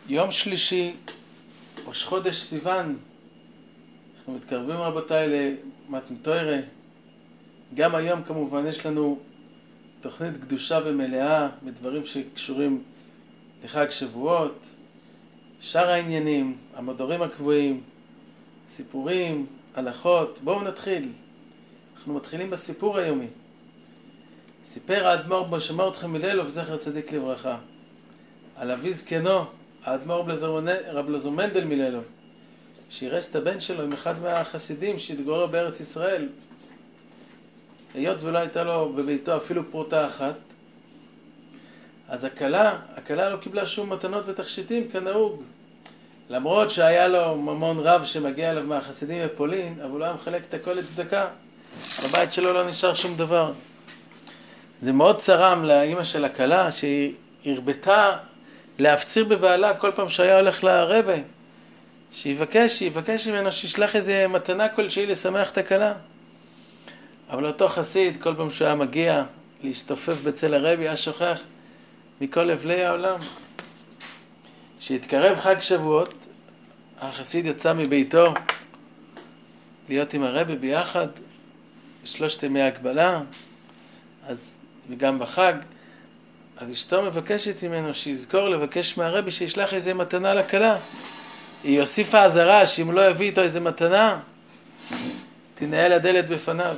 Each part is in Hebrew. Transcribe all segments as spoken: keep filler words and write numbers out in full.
יום שלישי, ראש חודש סיוון. אנחנו מתקרבים רבותיי למתן תורה. גם היום כמובן יש לנו תוכנית קדושה ומלאה בדברים שקשורים לחג שבועות, שאר העניינים, המדורים הקבועים, סיפורים, הלכות. בואו נתחיל. אנחנו מתחילים בסיפור היומי. סיפר האדמו"ר בו שמע אתכם מלילוב זכר צדיק לברכה על אבי זקנו, האדמו"ר רב אלעזר מנדל מלילוב, שירס את הבן שלו עם אחד מהחסידים שהתגורר בארץ ישראל. היות ולא הייתה לו בביתו אפילו פרוטה אחת, אז הכלה, הכלה לא קיבלה שום מתנות ותכשיטים כנהוג. למרות שהיה לו ממון רב שמגיע אליו מהחסידים בפולין, אבל הוא היה מחלק את הכל לצדקה. בבית שלו לא נשאר שום דבר. זה מאוד צרם לאמא של הכלה, שהיא הרבתה להפציר בבעלה כל פעם שהיה הולך לרבה, שיבקש, שיבקש ממנו שישלח איזה מתנה כלשהי לשמח את הכלה. אבל אותו חסיד, כל פעם שהוא היה מגיע להשתופף בצל הרבי, היה שוכח מכל אבלי העולם. כשהתקרב חג שבועות, החסיד יצא מביתו להיות עם הרבי ביחד, בשלושת ימי הגבלה, אז, וגם בחג. אז אשתו מבקשת ממנו שיזכור לבקש מהרבי שישלח איזה מתנה לכלה. היא הוסיפה עזרה שאם לא יביא איתו איזה מתנה, תנהל הדלת בפניו.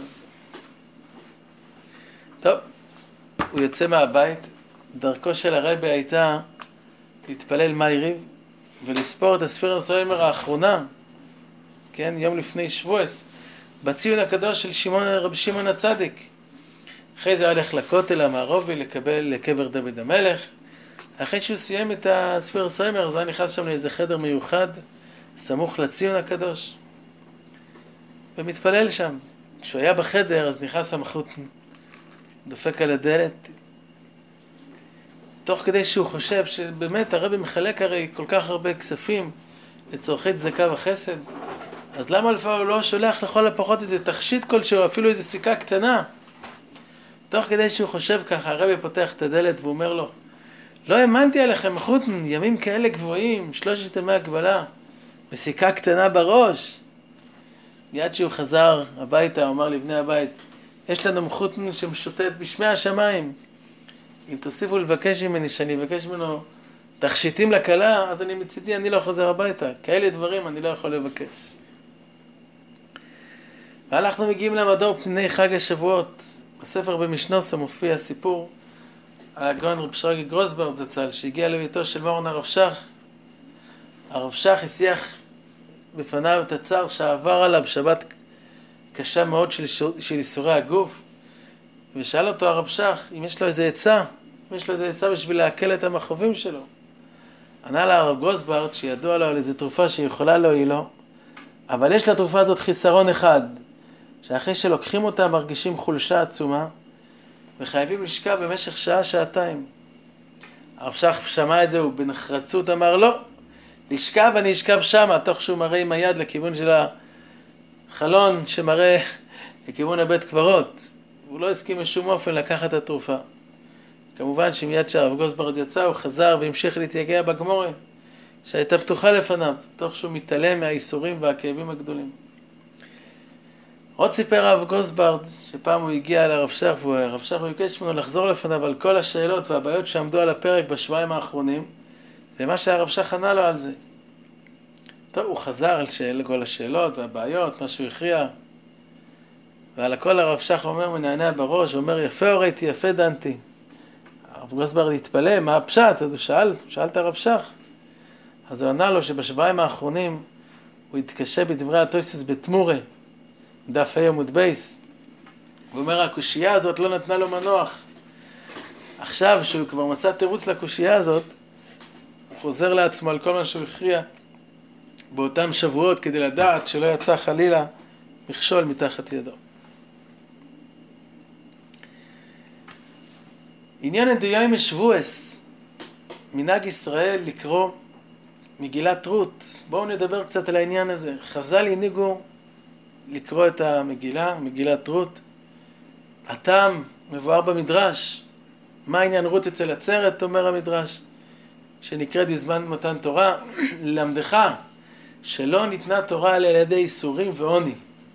טוב, הוא יוצא מהבית. דרכו של הרבי הייתה להתפלל מעריב ולספור את הספירה סוימר האחרונה, כן, יום לפני שבועס, בציון הקדוש של שמעון, רבי שמעון הצדיק. אחרי זה הולך לכותל המערבי לקבל לקבר דוד המלך. אחרי שהוא סיים את הספירה סוימר, אז הוא נכנס שם לאיזה חדר מיוחד סמוך לציון הקדוש ומתפלל שם. כשהוא היה בחדר, אז נכנס המחותן, דופק על הדלת, תוך כדי שהוא חושב שבאמת הרבי מחלק הרי כל כך הרבה כספים לצורכי צדקה וחסד, אז למה לפעמים הוא לא שולח לכל הפחות איזה תכשיט כלשהו, אפילו איזה סיכה קטנה? תוך כדי שהוא חושב ככה, הרבי פותח את הדלת ואומר לו, לא האמנתי עליכם מחותן, ימים כאלה גבוהים, שלושת ימי הגבלה, בסיכה קטנה בראש. מיד שהוא חזר הביתה, הוא אמר לבני הבית, יש לנו מחותן שמשוטט בשמי השמיים. אם תוסיפו לבקש ממני שאני אבקש ממנו תכשיטים לכלה, אז אני מצידי, אני לא חוזר הביתה. כאלה דברים אני לא יכול לבקש. ואנחנו מגיעים למדור פני חג השבועות. בספר במשנוסה מופיע סיפור על הגאון רב שרגא גרוסברג זצ"ל, שהגיע לביתו של מורן הרב שך. הרב שך השיח בפניו את הצער שעבר עליו שבת קשה מאוד של, של איסורי הגוף, ושאל אותו הרב שך אם יש לו איזה עצה, אם יש לו איזה עצה בשביל להקל את המכאובים שלו. ענה לה הרב גרוסברג שידוע לו על איזו תרופה שיכולה להועיל לו, אבל יש לתרופה הזאת חיסרון אחד, שאחרי שלוקחים אותה מרגישים חולשה עצומה, וחייבים לשכב במשך שעה, שעתיים. הרב שך שמע את זה, ובנחרצות אמר לא, לשכב אני אשכב שמה, תוך שהוא מראה עם היד לכיוון של החלון שמראה לכיוון הבית קברות. הוא לא הסכים בשום אופן לקחת את התרופה. כמובן שמיד שהרב גרוסברג יצא, הוא חזר והמשיך להתייגע בגמורה שהייתה פתוחה לפניו, תוך שהוא מתעלם מהאיסורים והכאבים הגדולים. עוד סיפר הרב גרוסברג שפעם הוא הגיע לרב שך, והרב שך הוא ביקש ממנו לחזור לפניו על כל השאלות והבעיות שעמדו על הפרק בשבועיים האחרונים, ומה שהרב שך ענה לו על זה. טוב, הוא חזר על שאל, כל השאלות והבעיות, מה שהוא הכריע, ועל הכל הרב שך אומר, מנענע בראש, ואומר, יפה הוריתי, יפה דנתי. הרב גרוסברג התפלא, מה הפשט? אז הוא שאל, שאל את הרב שך. אז הוא ענה לו שבשבועיים האחרונים הוא התקשה בדברי התוספות בתמורה, דף ה' עמוד בייס. הוא אומר, הקושייה הזאת לא נתנה לו מנוח. עכשיו שהוא כבר מצא תירוץ לקושייה הזאת, הוא חוזר לעצמו על כל מה שהוא הכריע באותם שבועות, כדי לדעת שלא יצא חלילה מכשול מתחת ידו. עניין הדיום משבועס, מנהג ישראל לקרוא מגילת רות. בואו נדבר קצת על העניין הזה. חז"ל הנהיגו לקרוא את המגילה, מגילת רות. הטעם מבואר במדרש. מה העניין רות אצל עצרת, אומר המדרש? שנקראת בזמן מתן תורה, ללמדך שלא ניתנה תורה על ידי איסורים ועוני.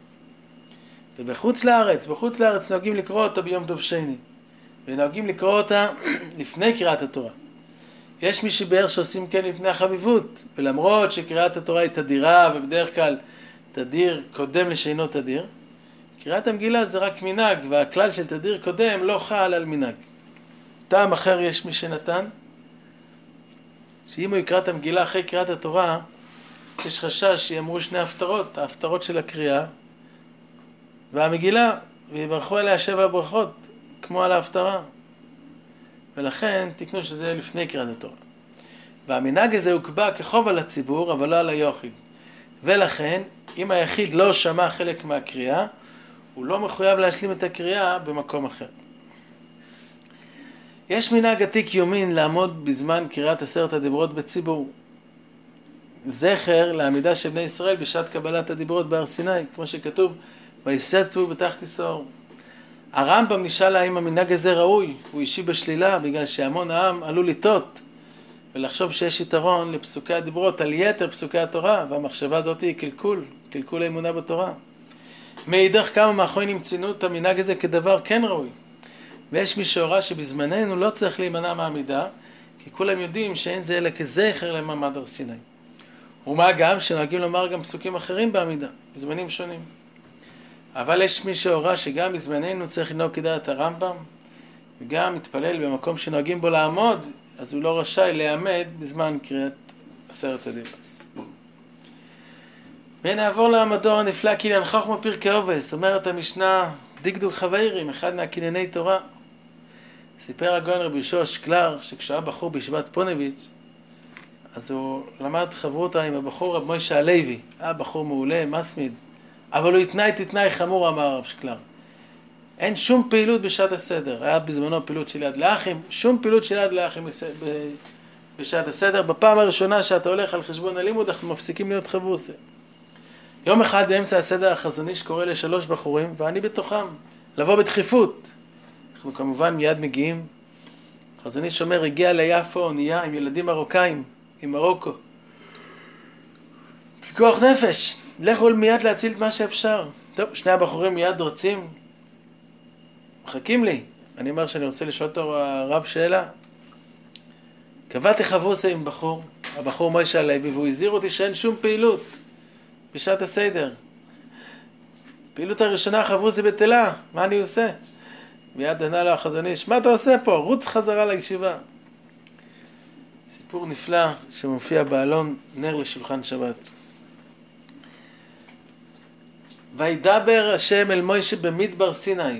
ובחוץ לארץ, בחוץ לארץ נוהגים לקרוא אותה ביום טוב שני, ונוהגים לקרוא אותה לפני קריאת התורה. יש מי שבאר שעושים כן מפני החביבות, ולמרות שקריאת התורה היא תדירה, ובדרך כלל תדיר קודם לשאינו תדיר, קריאת המגילה זה רק מנהג, והכלל של תדיר קודם לא חל על מנהג. טעם אחר יש מי שנתן, שאם הוא יקרא את המגילה אחרי קריאת התורה, יש חשש שיאמרו שני הפטרות, ההפטרות של הקריאה, והמגילה, ויברכו עליה שבע ברכות, כמו על ההפטרה. ולכן תקנו שזה לפני קריאת התורה. והמנהג הזה הוקבע כחוב על הציבור, אבל לא על היחיד. ולכן, אם היחיד לא שמע חלק מהקריאה, הוא לא מחויב להשלים את הקריאה במקום אחר. יש מנהג עתיק יומין לעמוד בזמן קריאת עשרת הדיברות בציבור. זכר לעמידה של בני ישראל בשעת קבלת הדיברות בהר סיני, כמו שכתוב, ויסתו בתחת יסעור. הרמב"ם נשאל האם המנהג הזה ראוי, הוא השיב בשלילה, בגלל שהמון העם עלול לטעות, ולחשוב שיש יתרון לפסוקי הדיברות על יתר פסוקי התורה, והמחשבה הזאת היא קלקול, קלקול האמונה בתורה. מאידך כמה מאחרונים ציינו את המנהג הזה כדבר כן ראוי. ויש מי שהורה שבזמננו לא צריך להימנע מעמידה, כי כולם יודעים שאין זה אלא כזכר למעמד הר סיני. ומה גם שנוהגים לומר גם פסוקים אחרים בעמידה, בזמנים שונים. אבל יש מי שהורה שגם בזמננו צריך לנהוג כדעת הרמב"ם, וגם מתפלל במקום שנוהגים בו לעמוד, אז הוא לא רשאי לעמד בזמן קריאת עשרת הדיברות. ונעבור למדור הנפלא, קניין חוכמה פרקי אובס, אומרת המשנה, דקדוק חברים, אחד מהקנייני תורה. סיפר הגאון רבי יהושע שקלר, שכשהיה בחור בישיבת פוניבז', אז הוא למד חברותא עם הבחור רב מוישה הלוי, היה בחור מעולה, מסמיד, אבל הוא התנאי תתנאי חמור, אמר הרב שקלר. אין שום פעילות בשעת הסדר, היה בזמנו פעילות של יד לאחים, שום פעילות של יד לאחים בשעת הסדר. בפעם הראשונה שאתה הולך על חשבון הלימוד, אנחנו מפסיקים להיות חברוסה. יום אחד באמצע הסדר החזון איש קורא לשלוש בחורים, ואני בתוכם, לבוא בדחיפות. אנחנו כמובן מיד מגיעים. החזון איש אומר, הגיע ליפו אונייה עם ילדים מרוקאים, עם מרוקו. פיקוח נפש, לכו מיד להציל את מה שאפשר. טוב, שני הבחורים מיד רצים, מחכים לי. אני אומר שאני רוצה לשאול אותו הרב שאלה. קבעתי חברוסה עם בחור, הבחור מוישה הלוי, והוא הזהיר אותי שאין שום פעילות בשעת הסדר. פעילות הראשונה חברוסה בטלה, מה אני עושה? מיד ענה לו החזון איש, מה אתה עושה פה? רוץ חזרה לישיבה. סיפור נפלא שמופיע בעלון נר לשולחן שבת. וידבר השם אל מוישה במדבר סיני.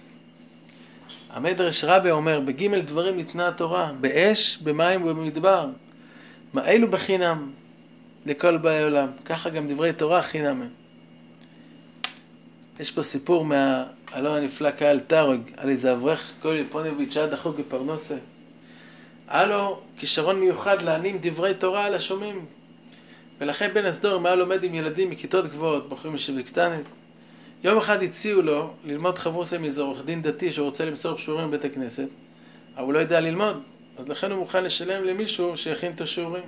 המדרש רבי אומר, בג' דברים ניתנה התורה, באש, במים ובמדבר. מה אלו בחינם לכל באי עולם. ככה גם דברי תורה חינם. יש פה סיפור מהעלון הנפלא קהל תרוג, על איזה אברך קולי פוניביץ' עד החוג בפרנוסה. היה לו כישרון מיוחד להנים דברי תורה על השומעים. ולכן בן הסדור, אם היה לומד עם ילדים מכיתות גבוהות, בחורים ישיבה קטנס, יום אחד הציעו לו ללמוד חברוסה מאיזה עורך דין דתי שרוצה למסור שיעורים בבית הכנסת, אבל הוא לא יודע ללמוד, אז לכן הוא מוכן לשלם למישהו שיכין את השיעורים.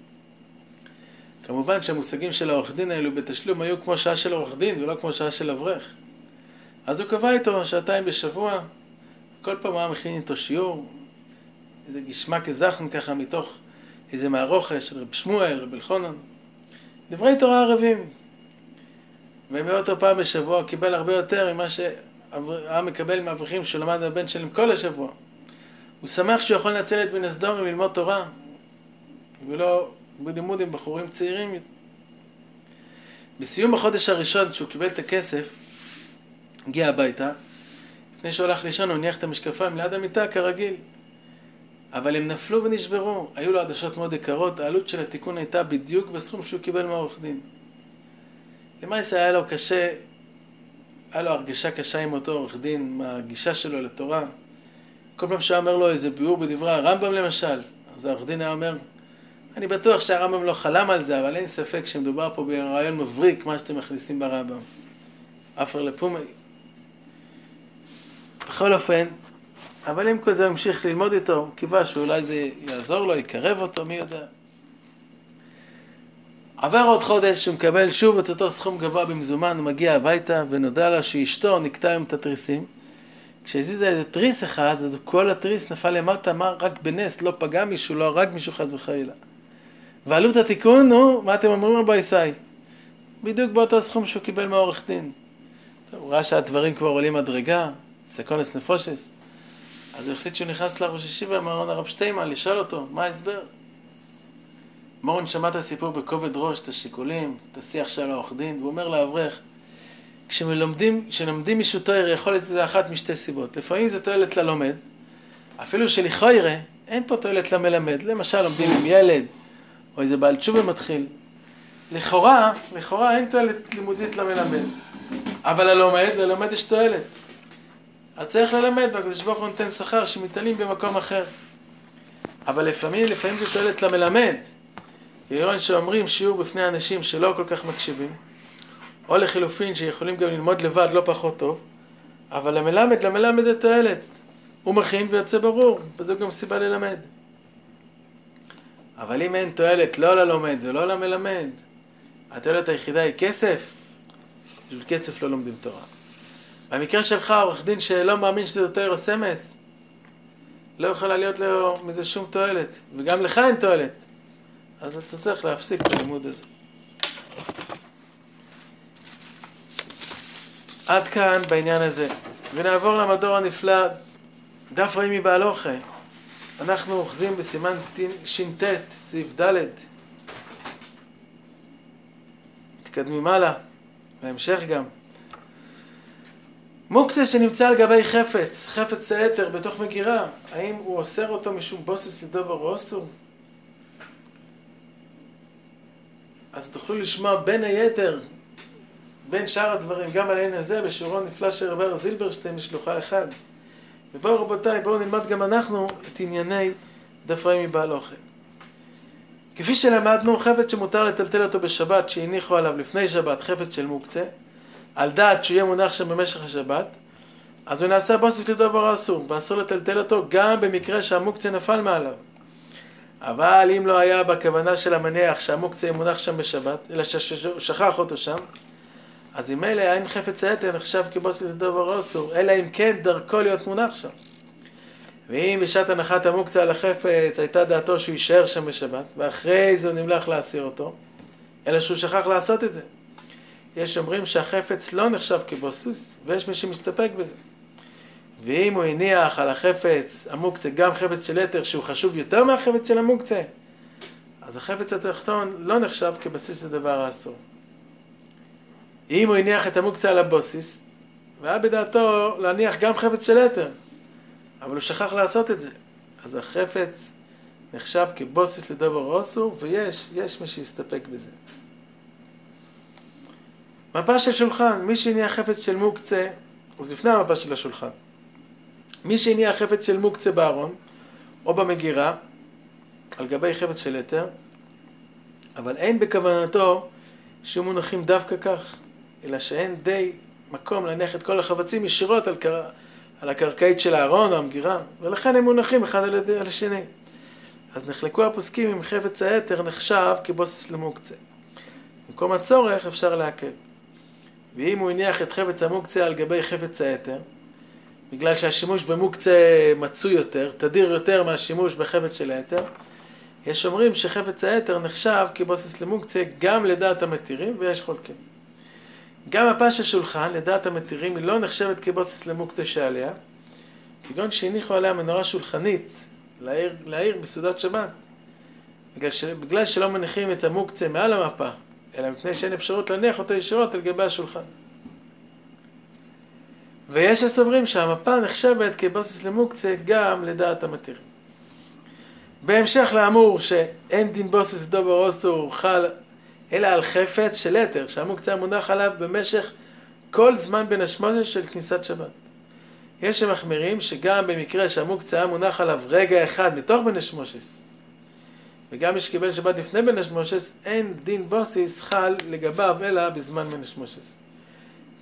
כמובן שהמושגים של העורך דין האלו בתשלום היו כמו שעה של עורך דין ולא כמו שעה של אברך. אז הוא קבע איתו שעתיים בשבוע, כל פעם היה מכין איתו שיעור, איזה גשמה כזכן ככה מתוך איזה מערוכה של רב שמואל, רב אלחונן, דברי תורה ערבים. ומאותו פעם בשבוע הוא קיבל הרבה יותר ממה שהיה מקבל מאברכים שהוא למד מהבן שלהם כל השבוע. הוא שמח שהוא יכול לנצל את בן הסדורים ללמוד תורה, ולא בלימוד עם בחורים צעירים. בסיום החודש הראשון שהוא קיבל את הכסף, הגיע הביתה, לפני שהוא הלך לישון הוא הניח את המשקפיים ליד המיטה כרגיל. אבל הם נפלו ונשברו, היו לו עדשות מאוד יקרות, העלות של התיקון הייתה בדיוק בסכום שהוא קיבל מהעורך דין. למעשה היה לו קשה, היה לו הרגשה קשה עם אותו עורך דין, מהגישה שלו לתורה. כל פעם שהוא אומר לו איזה ביאור בדברי הרמב"ם למשל, אז העורך דין היה אומר, אני בטוח שהרמב"ם לא חלם על זה, אבל אין ספק שמדובר פה ברעיון מבריק, מה שאתם מכניסים ברמב"ם. אפר לפומי. בכל אופן, אבל אם כל זה הוא המשיך ללמוד איתו, הוא קיווה שאולי זה יעזור לו, יקרב אותו, מי יודע. עבר עוד חודש, הוא מקבל שוב את אותו סכום גבוה במזומן, הוא מגיע הביתה ונודע לו שאשתו נקטה עם את התריסים. כשהזיזה איזה תריס אחד, אז כל התריס נפל למטה, מה רק בנס, לא פגע מישהו, לא הרג מישהו חס וחלילה. ועלות התיקון, נו, מה אתם אומרים רבי ישי? בדיוק באותו סכום שהוא קיבל מהעורך דין. טוב, הוא ראה שהדברים כבר עולים מדרגה, סקונס נפושס. אז הוא החליט שהוא נכנס לראש ישיבה, מרן הרב שטיימן, לשאול אותו, מה ההסבר? מורן שמע את הסיפור בכובד ראש, את השיקולים, את השיח של העורך דין, והוא אומר לאברך, כשמלומדים, כשלומדים מישהו תואר, יכול להיות זה אחת משתי סיבות. לפעמים זה תועלת ללומד, אפילו שלכאורה, אין פה תועלת למלמד. למשל, לומדים עם ילד, או איזה בעל תשובה מתחיל. לכאורה, לכאורה אין תועלת לימודית למלמד. אבל ללומד, ללומד יש תועלת. אז צריך ללמד, והקדוש ברוך הוא נותן שכר שמתעלים במקום אחר. אבל לפעמים, לפעמים זה תועלת למלמד. כיוון שאומרים שיעור בפני אנשים שלא כל כך מקשיבים, או לחילופין שיכולים גם ללמוד לבד לא פחות טוב, אבל למלמד, למלמד זה תועלת. הוא מכין ויוצא ברור, וזו גם סיבה ללמד. אבל אם אין תועלת לא ללומד ולא למלמד, התועלת היחידה היא כסף, בשביל כסף לא לומדים תורה. במקרה שלך, עורך דין שלא מאמין שזה תואר או סמס, לא יכולה להיות לו מזה שום תועלת, וגם לך אין תועלת. אז אתה צריך להפסיק את הלימוד הזה. עד כאן בעניין הזה. ונעבור למדור הנפלא, דף רעי מבהלוכה. אנחנו אוחזים בסימן ש"ט, סעיף ד'. מתקדמים הלאה, בהמשך גם. מוקצה שנמצא על גבי חפץ, חפץ סלטר בתוך מגירה, האם הוא אוסר אותו משום בוסס לדובר או אסור? אז תוכלו לשמוע בין היתר, בין שאר הדברים, גם על העניין הזה, בשיעורו נפלא של רבי זילברשטיין משלוחה אחד. ובואו רבותיי, בואו נלמד גם אנחנו את ענייני דף רעי מבהלוכה. כפי שלמדנו, חפץ שמותר לטלטל אותו בשבת, שהניחו עליו לפני שבת, חפץ של מוקצה, על דעת שהוא יהיה מונח שם במשך השבת, אז הוא נעשה בוסס לדובר אסור, ואסור לטלטל אותו גם במקרה שהמוקצה נפל מעליו. אבל אם לא היה בכוונה של המניח שהמוקצה יהיה מונח שם בשבת, אלא שהוא שכח אותו שם, אז אם אלה אין חפץ היתר נחשב כבוסס לדובר אסור, אלא אם כן דרכו להיות מונח שם. ואם בשעת הנחת המוקצה על החפץ הייתה דעתו שהוא יישאר שם בשבת, ואחרי זה הוא נמלך להסיר אותו, אלא שהוא שכח לעשות את זה. יש אומרים שהחפץ לא נחשב כבוסס, ויש מי שמסתפק בזה. ואם הוא הניח על החפץ המוקצה גם חפץ של יתר שהוא חשוב יותר מהחפץ של המוקצה, אז החפץ התחתון לא נחשב כבסיס לדבר האסור. אם הוא הניח את המוקצה על הבוסיס, והיה בדעתו להניח גם חפץ של יתר, אבל הוא שכח לעשות את זה, אז החפץ נחשב כבוסיס לדבר אסור, ויש יש מי שיסתפק בזה. מפה של שולחן, מי שהניח חפץ של מוקצה, אז לפני המפה של השולחן, מי שהניח חפץ של מוקצה בארון, או במגירה, על גבי חפץ של יתר, אבל אין בכוונתו שיהיו מונחים דווקא כך, אלא שאין די מקום להניח את כל החפצים ישירות על, קר... על הקרקעית של הארון או המגירה, ולכן הם מונחים אחד על, על השני. אז נחלקו הפוסקים עם חפץ היתר נחשב כבוסס למוקצה. במקום הצורך אפשר להקל. ואם הוא הניח את חפץ המוקצה על גבי חפץ היתר, בגלל שהשימוש במוקצה מצוי יותר, תדיר יותר מהשימוש בחפץ של היתר, יש אומרים שחפץ היתר נחשב כבוסס למוקצה גם לדעת המתירים, ויש חולקים. גם מפה של שולחן, לדעת המתירים, היא לא נחשבת כבוסס למוקצה שעליה, כגון שהניחו עליה מנורה שולחנית, להעיר, להעיר בסעודת שבת. בגלל, ש... בגלל שלא מניחים את המוקצה מעל המפה, אלא מפני שאין אפשרות להניח אותו ישירות על גבי השולחן. ויש הסוברים שהמפה נחשבת כבוסס למוקצה גם לדעת המתירים. בהמשך לאמור שאין דין בוסס לדובר אסור חל אלא על חפץ של יתר, שהמוקצה מונח עליו במשך כל זמן בין השמונה של כניסת שבת. יש שמחמירים שגם במקרה שהמוקצה מונח עליו רגע אחד מתוך בין השמושס, וגם מי שקיבל שבת לפני בין השמושס, אין דין בוסיס חל לגביו אלא בזמן בין השמושס.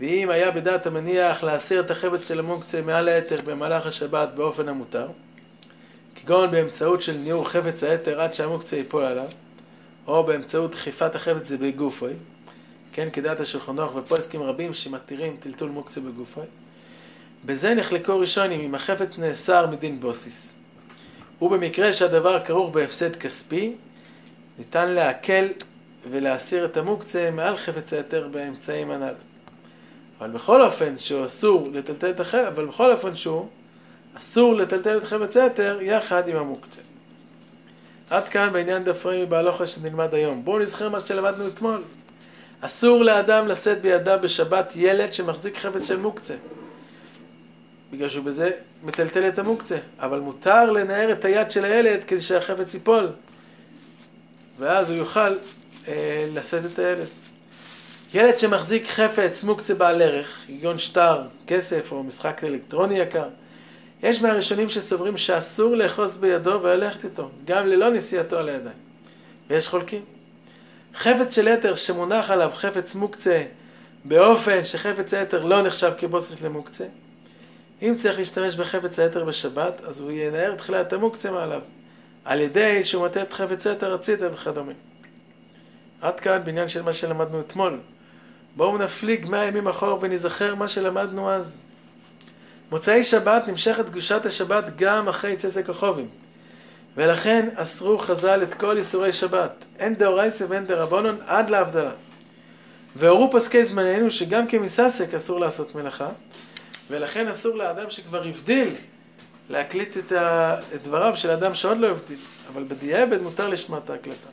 ואם היה בדעת המניח להסיר את החפץ של המוקצה מעל היתר במהלך השבת באופן המותר, כגון באמצעות של ניעור חפץ היתר עד שהמוקצה ייפול עליו, או באמצעות דחיפת החפץ בגופוי, כן, כדעת השולחן ערוך ופוסקים רבים שמתירים טלטול מוקצה בגופוי, בזה נחלקו ראשונים אם החפץ נאסר מדין בוסיס. ובמקרה שהדבר כרוך בהפסד כספי, ניתן להקל ולהסיר את המוקצה מעל חפץ היתר באמצעים הנ"ל. אבל בכל אופן שהוא אסור לטלטל את החפץ, אבל בכל אופן שהוא אסור לטלטל את חפץ היתר יחד עם המוקצה. עד כאן בעניין דף רמי בהלכה שנלמד היום. בואו נזכר מה שלמדנו אתמול. אסור לאדם לשאת בידיו בשבת ילד שמחזיק חפץ של מוקצה, בגלל שהוא בזה מטלטל את המוקצה, אבל מותר לנער את היד של הילד כדי שהחפץ ייפול, ואז הוא יוכל אה, לשאת את הילד. ילד שמחזיק חפץ מוקצה בעל ערך, כגון שטר, כסף או משחק אלקטרוני יקר, יש מהראשונים שסוברים שאסור לאחוז בידו וללכת איתו, גם ללא נשיאתו על הידיים. ויש חולקים. חפץ של יתר שמונח עליו חפץ מוקצה באופן שחפץ היתר לא נחשב כבוסס למוקצה, אם צריך להשתמש בחפץ היתר בשבת, אז הוא ינער תחילה את המוקצה מעליו, על ידי שהוא מטה את חפץ היתר הצידה וכדומה. עד כאן בעניין של מה שלמדנו אתמול. בואו נפליג מאה ימים אחורה ונזכר מה שלמדנו אז. מוצאי שבת נמשכת קדושת השבת גם אחרי צאת הכוכבים, ולכן אסרו חז"ל את כל איסורי שבת, אין דאורייתא ואין דרבנן עד להבדלה. והורו פסקי זמננו שגם כמססק אסור לעשות מלאכה, ולכן אסור לאדם שכבר הבדיל להקליט את, ה... את דבריו של אדם שעוד לא הבדיל, אבל בדיעבד מותר לשמוע את ההקלטה.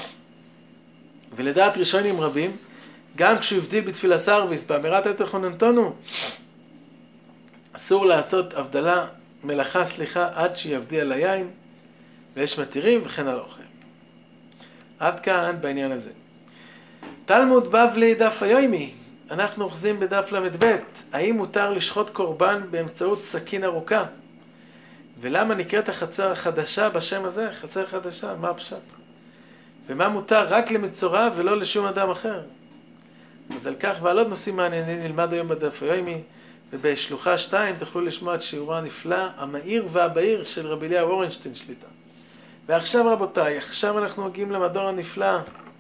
ולדעת ראשונים רבים, גם כשהוא הבדיל בתפילה סרוויס, באמירת היתר חוננתנו, אסור לעשות הבדלה, מלאכה, סליחה, עד שיבדיל על היין, ויש מתירים וכן על אוכל. עד כאן בעניין הזה. תלמוד בבלי דף היומי, אנחנו אוחזים בדף למד ב', האם מותר לשחוט קורבן באמצעות סכין ארוכה? ולמה נקראת החצר החדשה בשם הזה? חצר חדשה, מה הפשט? ומה מותר רק למצורע ולא לשום אדם אחר? אז על כך ועל עוד נושאים מעניינים נלמד היום בדף היומי, ובשלוחה שתיים תוכלו לשמוע את שיעורו הנפלא, המהיר והבהיר של רבי אליהו אורנשטיין שליטה. ועכשיו רבותיי, עכשיו אנחנו מגיעים למדור הנפלא,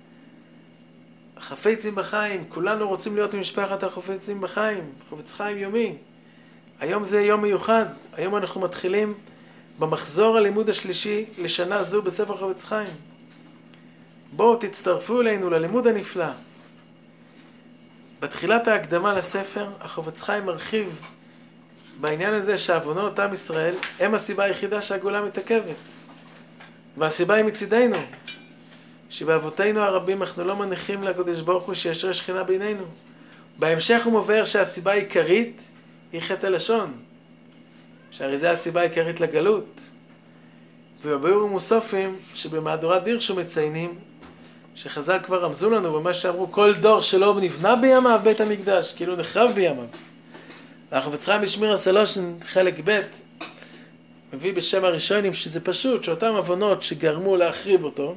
החפצים בחיים. כולנו רוצים להיות ממשפחת החפצים בחיים, חפץ חיים יומי. היום זה יום מיוחד, היום אנחנו מתחילים במחזור הלימוד השלישי לשנה זו בספר חפץ חיים. בואו תצטרפו אלינו ללימוד הנפלא. בתחילת ההקדמה לספר, החפץ חיים מרחיב בעניין הזה שעוונות עם ישראל הם הסיבה היחידה שהגאולה מתעכבת. והסיבה היא מצידנו, שבאבותינו הרבים אנחנו לא מניחים לקדוש ברוך הוא שישרה שכינה בינינו. בהמשך הוא מבאר שהסיבה העיקרית היא חטא הלשון, שהרי זה הסיבה העיקרית לגלות. ובביאור ומוסופים שבמהדורת דירשו מציינים שחז"ל כבר רמזו לנו במה שאמרו, כל דור שלא נבנה בימיו בית המקדש, כאילו נחרב בימיו. החפץ חיים בשמיר הסלושן חלק ב' מביא בשם הראשונים שזה פשוט, שאותם אבונות שגרמו להחריב אותו,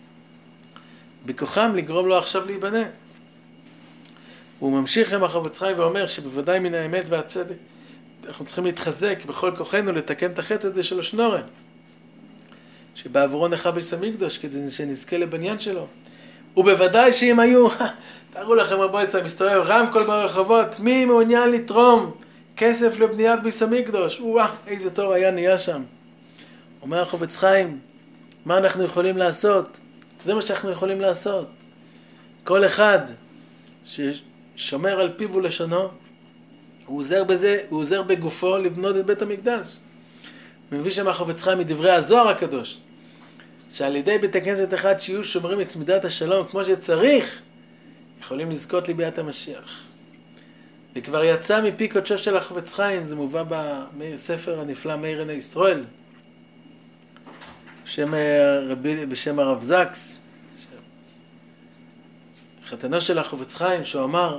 בכוחם לגרום לו עכשיו להיבנה. הוא ממשיך עם החפץ חיים ואומר שבוודאי מן האמת והצדק אנחנו צריכים להתחזק בכל כוחנו לתקן את החטא הזה של השנורן, שבעבורו נחרב בית המקדש כדי שנזכה לבניין שלו. ובוודאי שאם היו, תארו לכם רבו ישראל, מסתובב רמקול ברחובות, מי מעוניין לתרום כסף לבניית בית המקדש? וואה, איזה טוב היה נהיה שם. אומר החפץ חיים, מה אנחנו יכולים לעשות? זה מה שאנחנו יכולים לעשות. כל אחד ששומר על פיו ולשונו, הוא עוזר בזה, הוא עוזר בגופו לבנות את בית המקדש. מביא שם החפץ חיים מדברי הזוהר הקדוש, שעל ידי בית הכנסת אחד שיהיו שומרים את מידת השלום כמו שצריך, יכולים לזכות לביאת המשיח. וכבר יצא מפי קודשו של החפץ חיים, זה מובא בספר הנפלא מאיר עיני ישראל, בשם, רבי, בשם הרב זקס, חתנו של החפץ חיים, שהוא אמר,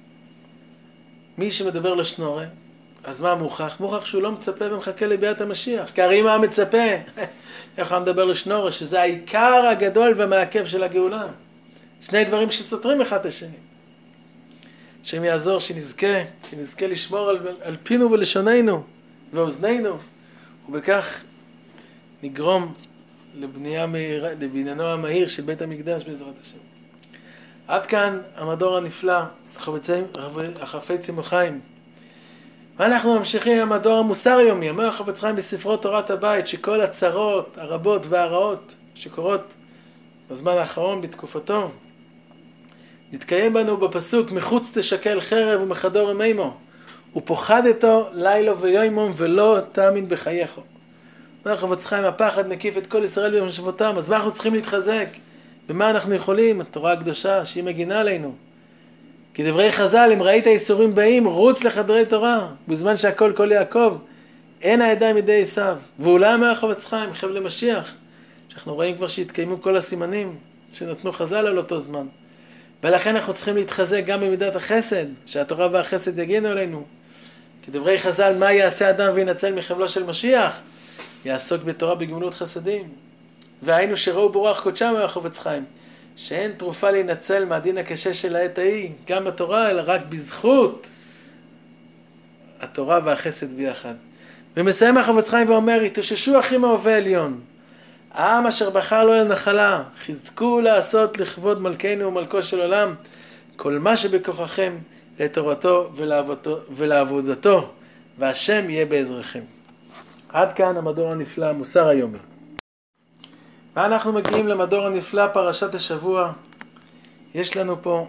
מי שמדבר לשנורה, אז מה מוכח? מוכח שהוא לא מצפה ומחכה לביאת המשיח. כי הרי מה מצפה? איך הוא מדבר לשנורה? שזה העיקר הגדול והמעכב של הגאולה. שני דברים שסותרים אחד את השני. השם יעזור שנזכה, שנזכה לשמור על, על פינו ולשוננו ואוזנינו, ובכך נגרום לבנייה מהירה, לבניינו המהיר של בית המקדש בעזרת השם. עד כאן המדור הנפלא, החפץ עם החיים. ואנחנו ממשיכים עם המדור המוסר היומי, אומר החפץ חיים בספרו תורת הבית, שכל הצרות הרבות והרעות שקורות בזמן האחרון בתקופתו, נתקיים בנו בפסוק, מחוץ תשקל חרב ומחדור ימימו, ופוחדתו לילה ויומם ולא תאמין בחייך. אומר החפץ חיים, הפחד מקיף את כל ישראל במחשבותם, אז מה אנחנו צריכים להתחזק? במה אנחנו יכולים? התורה הקדושה שהיא מגינה עלינו. כי דברי חז"ל, אם ראית איסורים באים, רוץ לחדרי תורה, בזמן שהכל כל יעקב, אין הידיים ידי עשיו. ואולי אומר החפץ חיים, חבל משיח, שאנחנו רואים כבר שהתקיימו כל הסימנים שנתנו חז"ל על אותו זמן. ולכן אנחנו צריכים להתחזק גם במידת החסד, שהתורה והחסד יגנו עלינו. כי דברי חז"ל, מה יעשה אדם וינצל מחבלו של משיח? יעסוק בתורה בגמילות חסדים. והיינו שראו ברוח קודשם, אומר החפץ חיים, שאין תרופה להינצל מהדין הקשה של העת ההיא, גם בתורה, אלא רק בזכות התורה והחסד ביחד. ומסיים החפץ חיים ואומר, התאוששו אחים אוהבי עליון, העם אשר בחר לו לנחלה, חזקו לעשות לכבוד מלכנו ומלכו של עולם, כל מה שבכוחכם לתורתו ולעבודתו, ולעבודתו, והשם יהיה בעזרכם. עד כאן המדור הנפלא, המוסר היומי. ואנחנו מגיעים למדור הנפלא, פרשת השבוע. יש לנו פה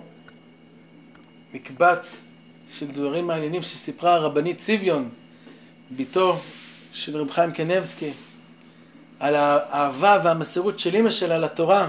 מקבץ של דברים מעניינים שסיפרה הרבנית ציוויון, ביתו של רב חיים קניבסקי, על האהבה והמסירות של אמא שלה לתורה.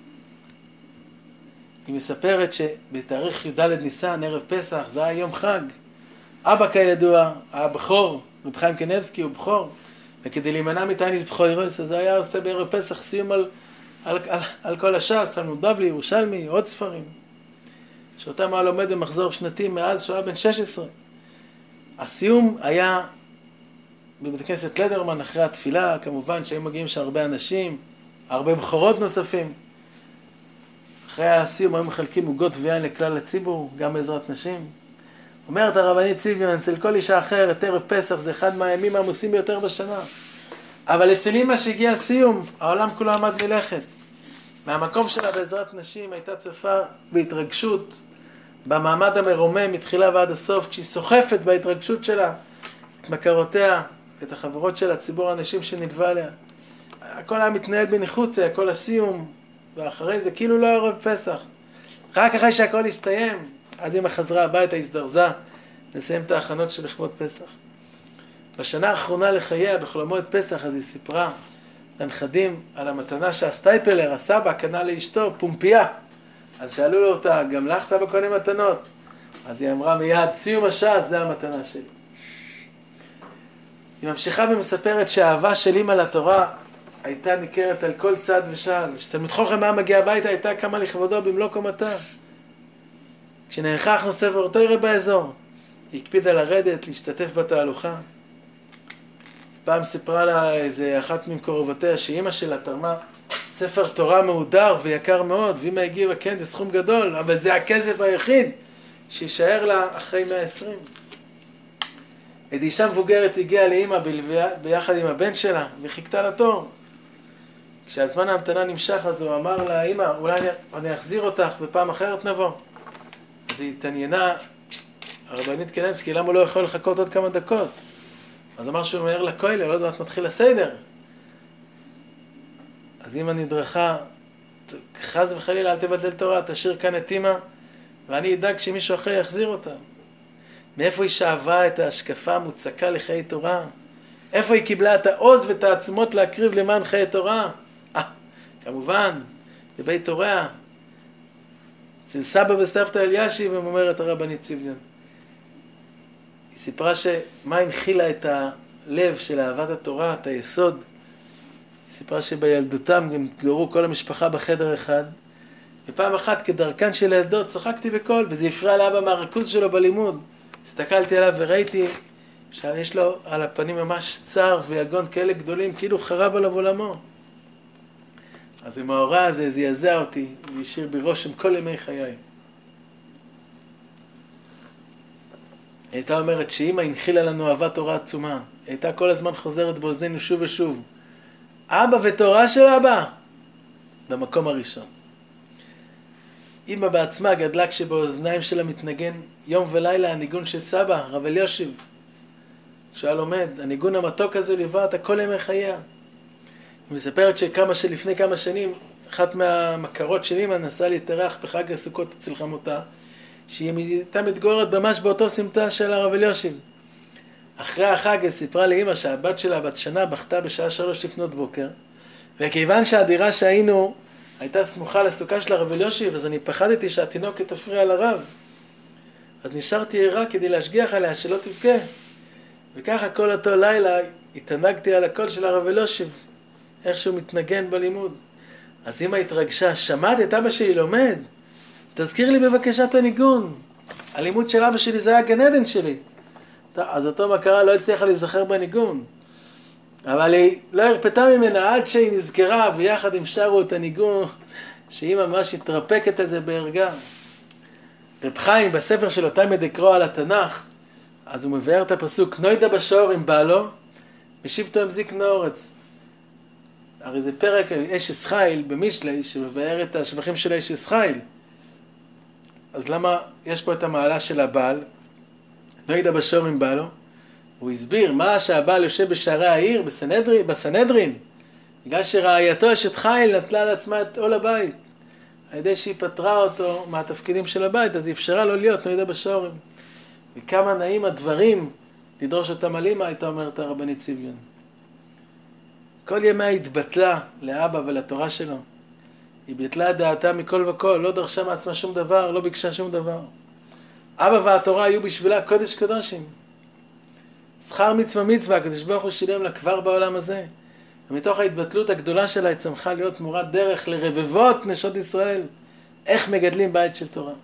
היא מספרת שבתאריך י"ד ניסן, ערב פסח, זה היה יום חג. אבא כידוע, הבכור, רב חיים קניבסקי הוא בכור, וכדי להימנע מתענית בכורוס, אז היה עושה בערב פסח סיום על, על, על, על כל הש"ס, תלמוד בבלי, ירושלמי, עוד ספרים, שאותם היה לומד במחזור שנתי מאז שהוא היה בן שש עשרה. הסיום היה בבית הכנסת לדרמן אחרי התפילה, כמובן שהיו מגיעים שם הרבה אנשים, הרבה בכורות נוספים. אחרי הסיום היו מחלקים עוגות ויין לכלל הציבור, גם בעזרת נשים. אומרת הרבנית ציוויון, אצל כל אישה אחרת, ערב פסח זה אחד מהימים העמוסים ביותר בשנה. אבל אצל אמא שהגיע הסיום, העולם כולו עמד מלכת. מהמקום שלה בעזרת נשים הייתה צופה בהתרגשות, במעמד המרומם מתחילה ועד הסוף, כשהיא סוחפת בהתרגשות שלה את מכרותיה, את החברות של הציבור האנשים שנלווה עליה. הכל היה מתנהל בניחוץ, הכל הסיום, ואחרי זה כאילו לא ערב פסח. רק אחרי שהכל הסתיים, אז אמא חזרה הביתה, הזדרזה, נסיים את ההכנות של לכבוד פסח. בשנה האחרונה לחייה, בחול המועד פסח, אז היא סיפרה לנכדים על המתנה שהסטייפלר, הסבא, קנה לאשתו, פומפיה. אז שאלו לו אותה, גם לך סבא קונה מתנות? אז היא אמרה מיד, סיום השעה, זה המתנה שלי. היא ממשיכה ומספרת שהאהבה של אמא לתורה הייתה ניכרת על כל צד ושעל. כשתלמיד חכם היה מגיע הביתה, הייתה קמה לכבודו במלוא קומתה. כשנערכנו ספר תורה באזור, היא הקפידה לרדת, להשתתף בתהלוכה. פעם סיפרה לה איזה אחת ממקורבותיה שאמא שלה תרמה ספר תורה מהודר ויקר מאוד, ואמא הגיעה, כן, זה סכום גדול, אבל זה הכסף היחיד שישאר לה אחרי מאה ועשרים. את אישה מבוגרת הגיעה לאמא ביחד עם הבן שלה, וחיכתה לתור. כשהזמן ההמתנה נמשך, אז הוא אמר לה, אמא, אולי אני אחזיר אותך בפעם אחרת נבוא. אז היא התעניינה, הרבנית קניבסקי, למה הוא לא יכול לחכות עוד כמה דקות? אז אמר שהוא מהר לכולל, לא יודעת, מתחיל הסדר. אז אמא נדרכה, חס וחלילה, אל תבטל תורה, תשאיר כאן את אמא, ואני אדאג שמישהו אחר יחזיר אותה. מאיפה היא שאבה את ההשקפה המוצקה לחיי תורה? איפה היא קיבלה את העוז ואת העצמות להקריב למען חיי תורה? אה, כמובן, בבית תורה, אצל סבא וסבתא אלישיב, אומרת הרבנית ציוויון. היא סיפרה שמה הנחילה את הלב של אהבת התורה, את היסוד. היא סיפרה שבילדותם גם התגוררו כל המשפחה בחדר אחד. ופעם אחת כדרכן של הילדות צחקתי בקול, וזה הפריע לאבא מהריכוז שלו בלימוד. הסתכלתי עליו וראיתי שיש לו על הפנים ממש צער ויגון כאלה גדולים, כאילו חרב עליו עולמו. אז המאורע הזה זעזע אותי, והשאיר בי רושם כל ימי חיי. היא הייתה אומרת שאמא הנחילה לנו אהבת תורה עצומה. היא הייתה כל הזמן חוזרת באוזנינו שוב ושוב. אבא ותורה של אבא, במקום הראשון. אמא בעצמה גדלה כשבאוזניים שלה מתנגן יום ולילה הניגון של סבא, רב אלישיב. כשהיה לומד, הניגון המתוק הזה ליווה אותה כל ימי חייה. היא מספרת שכמה שלפני כמה שנים, אחת מהמכרות של אמא נסעה להתארח בחג הסוכות אצל חמותה, שהיא הייתה מתגוררת ממש באותו סמטה של הרב אלישיב. אחרי החג היא סיפרה לאמא שהבת שלה בת שנה בכתה בשעה שלוש לפנות בוקר, וכיוון שהדירה שהיינו הייתה סמוכה לסוכה של הרב אלישיב, אז אני פחדתי שהתינוקת תפריע לרב. אז נשארתי ערה כדי להשגיח עליה שלא תבכה. וככה כל אותו לילה התענגתי על הקול של הרב אלישיב, איך שהוא מתנגן בלימוד. אז אמא התרגשה, שמעת את אבא שלי לומד? תזכיר לי בבקשה את הניגון. הלימוד של אבא שלי זה היה גן עדן שלי. אז אותו מכרה לא הצליחה להיזכר בניגון. אבל היא לא הרפתה ממנה עד שהיא נזכרה, ויחד הם שרו את הניגון, שהיא ממש התרפקת את זה בהרגע. רב חיים בספר שלו תלמוד לקרוא על התנ"ך, אז הוא מבאר את הפסוק, נוידה בשור עם בעלו, משיבתו עם זקנו אורץ. הרי זה פרק אשס חיל במשלי, שמבאר את השבחים של אשס חיל. אז למה יש פה את המעלה של הבעל? נוידה בשור עם בעלו. הוא הסביר מה שהבעל יושב בשערי העיר, בסנהדרין, בסנהדרין, בגלל שרעייתו אשת חיל נטלה לעצמה את עול הבית. על ידי שהיא פטרה אותו מהתפקידים של הבית, אז היא אפשרה לו להיות נוידה בשורים. וכמה נעים הדברים לדרוש אותם על אמא, הייתה אומרת הרבנית ציביון. כל ימיה התבטלה לאבא ולתורה שלו. היא ביטלה דעתה מכל וכל, לא דרשה מעצמה שום דבר, לא ביקשה שום דבר. אבא והתורה היו בשבילה קודש קדושים. שכר מצווה מצווה, הקדוש ברוך הוא שילם לה כבר בעולם הזה. ומתוך ההתבטלות הגדולה שלה היא צמחה להיות מורת דרך לרבבות נשות ישראל. איך מגדלים בית של תורה.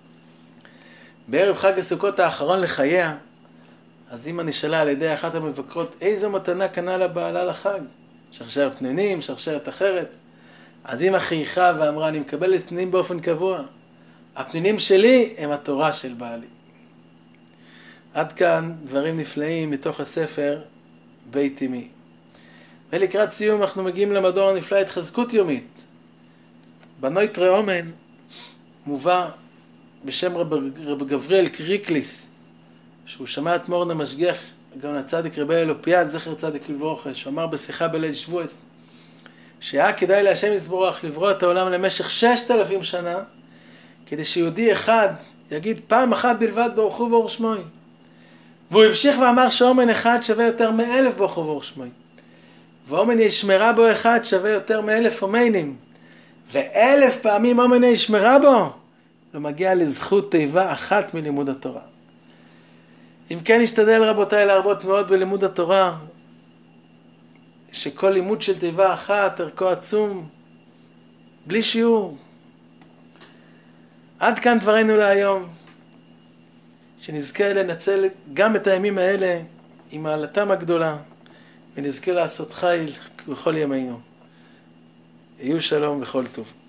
בערב חג הסוכות האחרון לחייה, אז אמא נשאלה על ידי אחת המבקרות, איזו מתנה קנה לה בעלה לחג? שרשרת פנינים, שרשרת אחרת. אז אמא חייכה ואמרה, אני מקבלת פנינים באופן קבוע. הפנינים שלי הם התורה של בעלי. עד כאן דברים נפלאים מתוך הספר בית אמי. ולקראת סיום אנחנו מגיעים למדור הנפלא התחזקות יומית. בנויטרי אומן מובא בשם רב, רב גבריאל קריקליס, שהוא שמע את מורן המשגיח, גם הצדיק רבי אלופיאד, זכר צדיק לברכה, שהוא אמר בשיחה בליל שבועס, שהיה כדאי להשם יזבורך לברוא את העולם למשך ששת אלפים שנה, כדי שיהודי אחד יגיד פעם אחת בלבד ברוך הוא ואור שמוי. והוא המשיך ואמר שאומן אחד שווה יותר מאלף ברוך הוא ואור שמוי. ואומן ישמרה בו אחד שווה יותר מאלף אומיינים. ואלף פעמים אומן ישמרה בו, לא מגיע לזכות תיבה אחת מלימוד התורה. אם כן, נשתדל רבותיי להרבות מאוד בלימוד התורה, שכל לימוד של תיבה אחת, ערכו עצום, בלי שיעור. עד כאן דברינו להיום. שנזכה לנצל גם את הימים האלה עם מעלתם הגדולה, ונזכה לעשות חיל בכל ימינו. יהיו שלום וכל טוב.